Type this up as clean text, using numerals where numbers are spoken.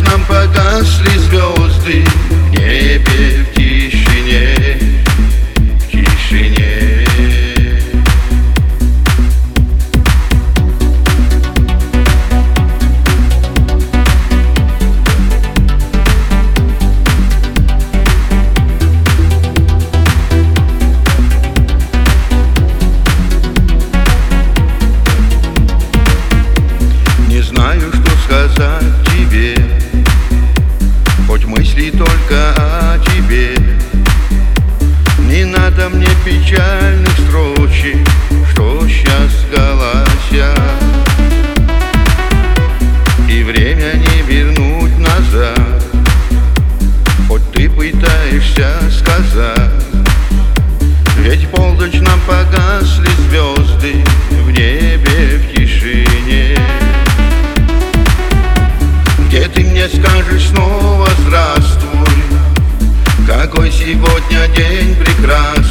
нам погасли звезды в небе, в тишине, в тишине. Не знаю, что сказать тебе, хоть мысли только о тебе. Не надо мне печальных строчек, что сейчас голосят, и время не вернуть назад, хоть ты пытаешься сказать. Ведь полночь нам погасли звезды в небе, в тишине.